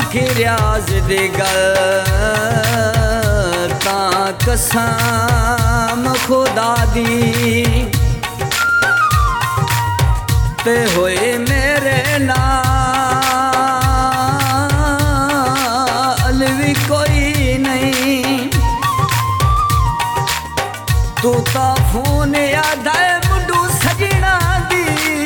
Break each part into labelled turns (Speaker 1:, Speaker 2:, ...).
Speaker 1: आखी रियाज दी गल तां कसम खुदा दी ते होए मेरे नाल भी कोई नहीं। तू ता फोन याद है मुंडू सजना दी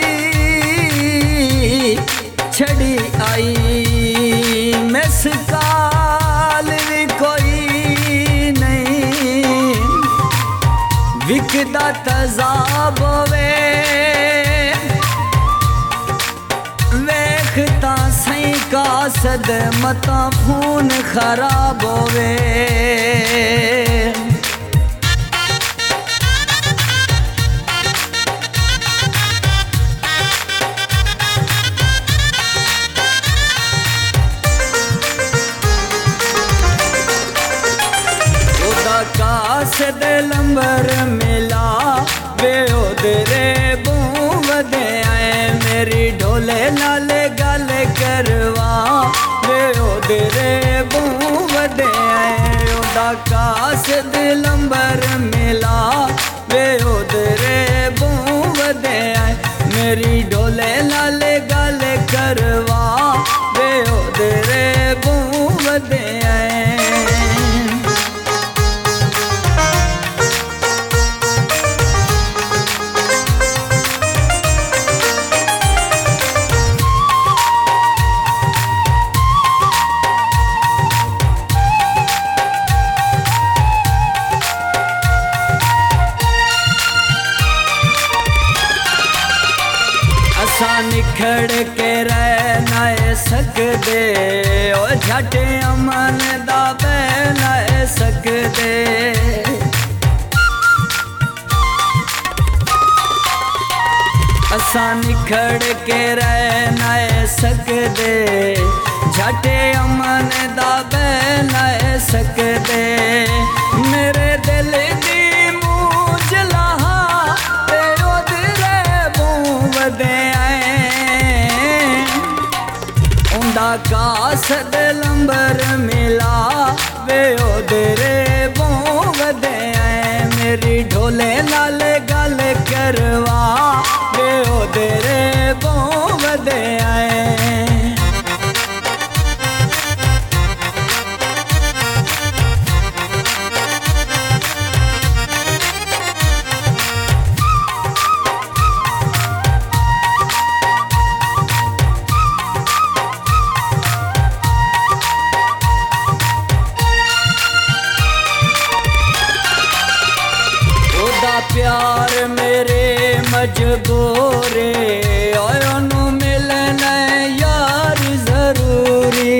Speaker 1: छड़ी आई मिस काल भी कोई नहीं। विकदा तजाब वे वेखता सही कासद मता खून खराब होवे। कासद लंबर मिला वे ओदरे बूवदे आए मेरी ढोले नाल गल करवा वे ओदरे बूवदे आए। ओदा कासद लंबर मिला वे ओदरे बूवदे आए मेरी ढोले नाल गल करवा वे ओदरे बूवदे आए। निखड़ के रह न सकदे ओ झट अमन दा बह न सकदे। असा निखड़ के रह न सकदे झट अमन दा बह न सकदे। मेरे दिल दी मूंज लहा ते ओदरे बूवदे कासद लंबर मिला वे ओदरे बूवदे आए मेरी ढोले नाल गल करवा वे ओदरे बूवदे आए। प्यार मेरे मजबूरे ओनू मिलना यार जरूरी।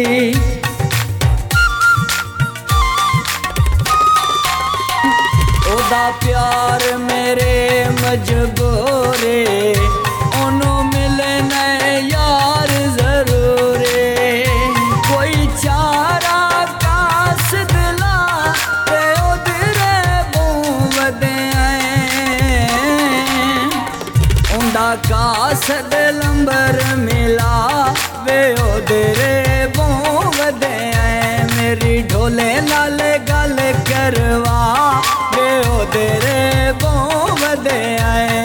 Speaker 1: ओदा प्यार मेरे मजबूरे ओनू मिलना यार जरूरी। कोई चारा कासद ला ते ओदरे बूवदे कासद लंबर मिला वे ओदरे बूवदे आए मेरी ढोले नाल गल करवा वे ओदरे बूवदे आए।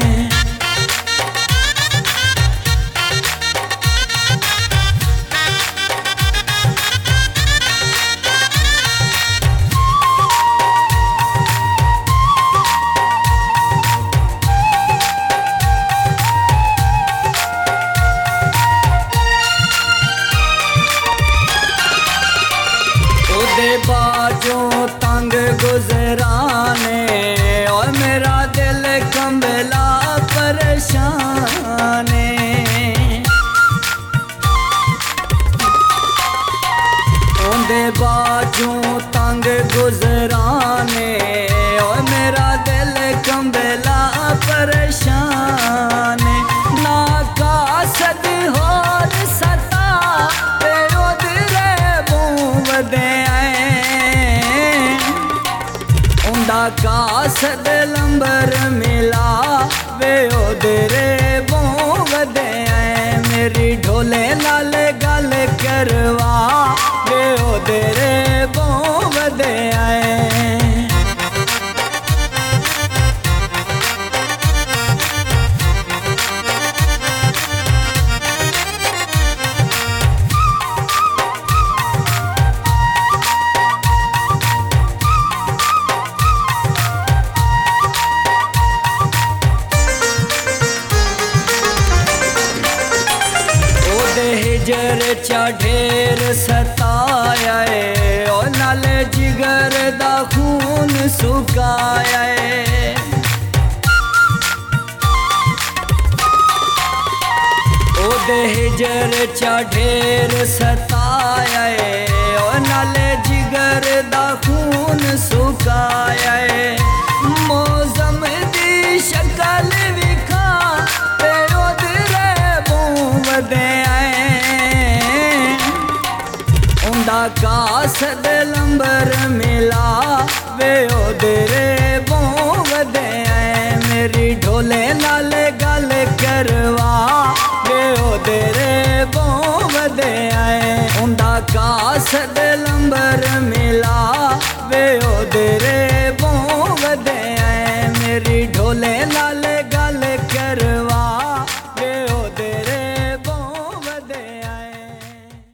Speaker 1: बाजों तंग गुजराने और मेरा दिल कंबला परेशाने। ओंदे बाजों तंग गुजराने और मेरा दिल कंबला परेशाने। ना कासद होर सता ते ओदरे बूवदे कासद लंबर मिला वे ओदरे बूवदे आए मेरी ढोले नाल गल करवा वे ओदरे बों वदे आए। हिजर चा ढेर सताया है और नाले जिगर दा खून सुकाया है। ओदे हिजर चा ढेर सताया है और नाले जिगर दा खून सुकाया है। मौसम दी शक्ल विखा ते ओदरे बों वदे कासद लंबर मिला वे ओदरे बों वदे आए। मेरी ढोले नाल गल करवा वे ओदरे बों वदे आए। उंदा कासद लंबर मिला वे ओदरे बों वदे आए। मेरी ढोले नाल